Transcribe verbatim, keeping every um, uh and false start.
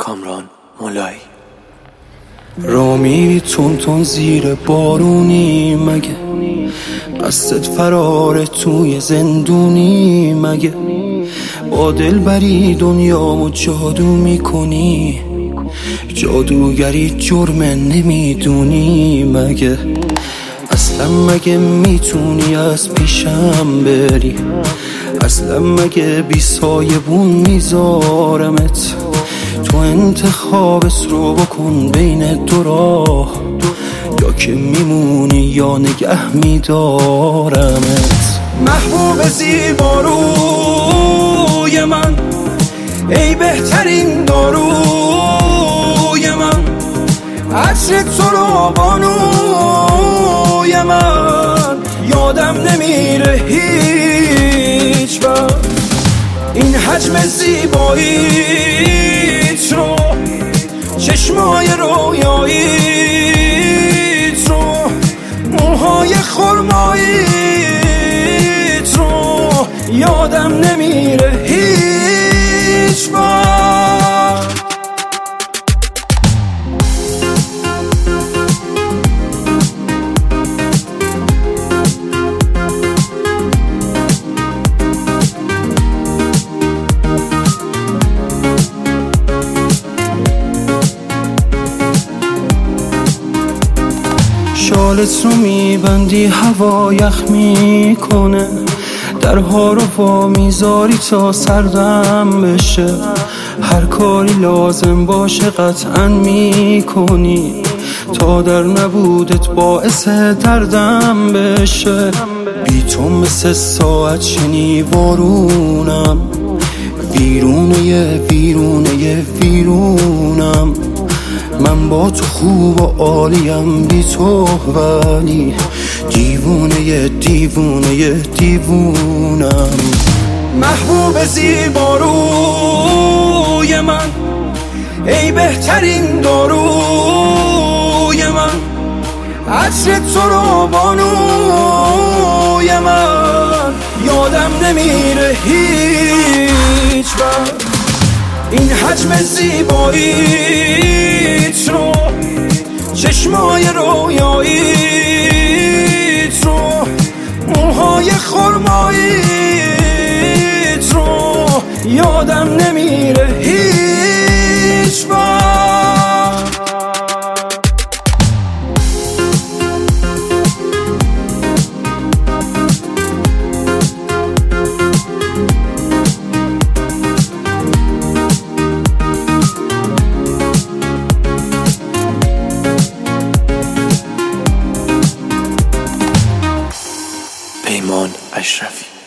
کامران مولایی. را میری تون تون زیر بارونی مگه؟ قصد فرار توی زندونی مگه؟ با دلبری دنیامو جادو میکنی، جادوگری جرم نمیدونی مگه؟ اصلا مگه میتونی از پیشم بری؟ اصلا مگه بی سایبون میذارمت؟ تو انتخابت رو بکن بین دو راه، یا که میمونی یا نگه میدارمت. محبوب زیباروی من، ای بهترین داروی من، عطر تو رو بانوی من، یادم نمیره هیچ وقت این حجم زیباییت رو، چشمای رویاییت رو، موهای خرماییت رو، یادم نمیره هیچ وقت. شالت رو میبندی هوا یخ میکنه، درها رو وا میذاری تا سردم بشه، هر کاری لازم باشه قطعا میکنی تا در نبودت باعث دردم بشه. بی تو مثل ساعت شنیوارونم، ویرونه ویرونه ویرونم. من با تو خوب و عالیم، بی تو ولی دیوونه دیوونه دیوونم. محبوب زیباروی من، ای بهترین داروی من، عطر تو رو بانوی من، یادم نمیره هیچ وقت این حجم زیباییت رو، چشمای رویاییت رو، موهای خرماییت رو، یادم نمیره هیچ وقت. پیمان اشرفی.